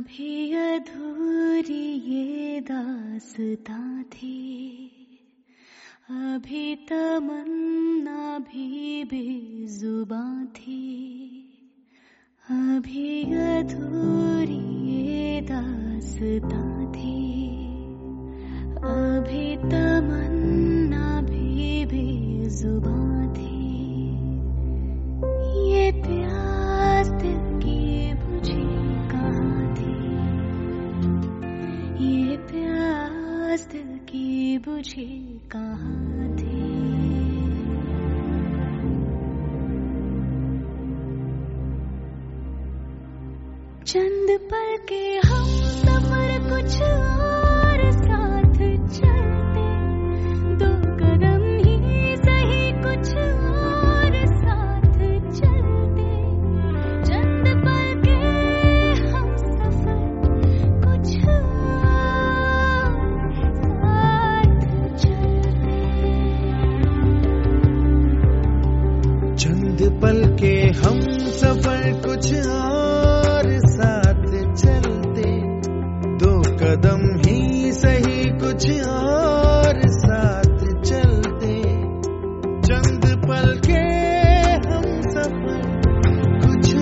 अभी अधूरी ये दास्तां थी, अभी तमन्ना भी बेजुबां थी, अभी अधूरी ये दास्तां थी, अभी तमन्ना भी बेजुबां थी। ये प्यास दिल की बुझी कहाँ थी, ये प्यास दिल की बुझी कहाँ थी। चंद पल के हम सफर कुछ और साथ चलते, दो कदम ही सही कुछ और साथ चलते। चंद पल के हम सफर कुछ और साथ चलते। चंद पल के हम सफर कुछ और साथ चलते, दो कदम ही सही कुछ और साथ चलते। चंद पल के हम सफर कुछ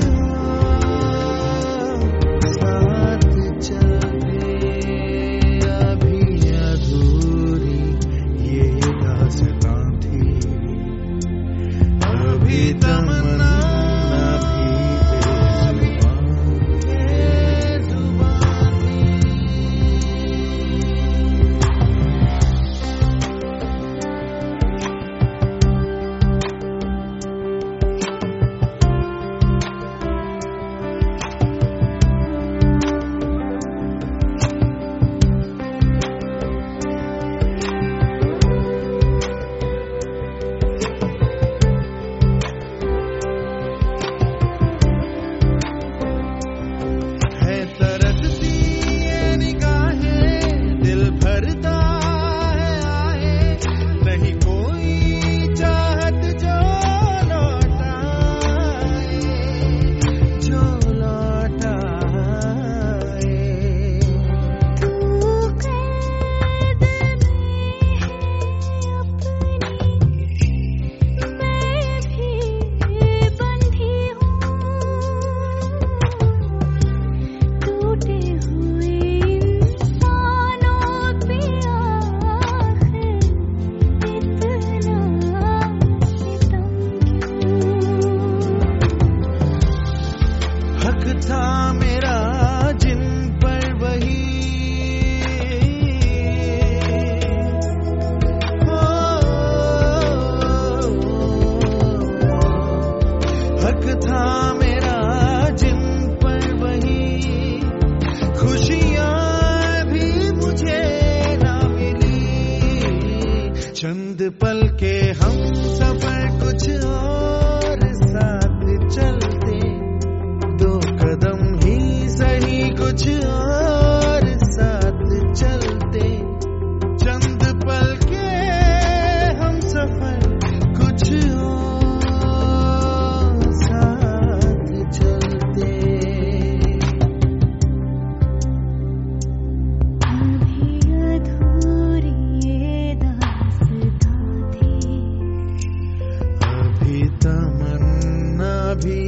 और साथ चलते, अभी अधूरी ये दास्तां थी, अभी तमन्ना था मेरा जिन पर वही हक था मेरा जिन पर वही, खुशियां भी मुझे ना मिली। चंद पल के हम सफर कुछ और साथ चलते, दो कदम ही सही कुछ और साथ चलते। चंद पल के हम सफर कुछ और साथ चलते। अभी अधूरी ये दास्तां थी, अभी तमन्ना भी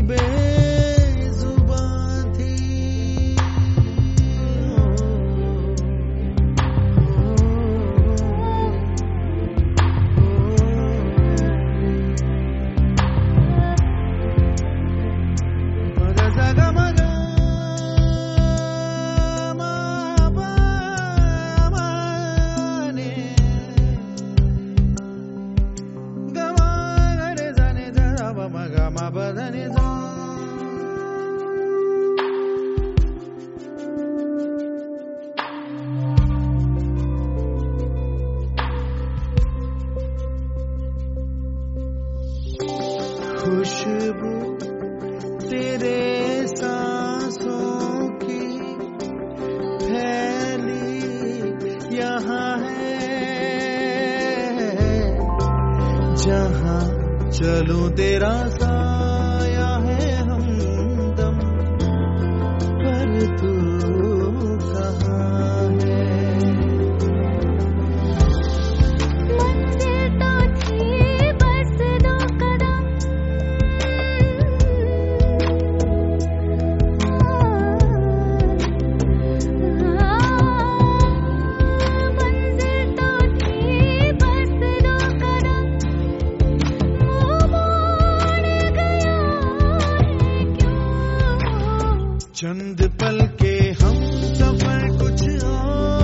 खुशबू तेरे सांसों की फैली यहाँ है, जहाँ चलूं तेरा साया है हमदम, पर तू कहाँ है। मंजिल तो थी बस 2 कदम, मंजिल तो थी बस 2 कदम, मुँह मोड़ गया है क्यों। चंद पल के हम सफर कुछ और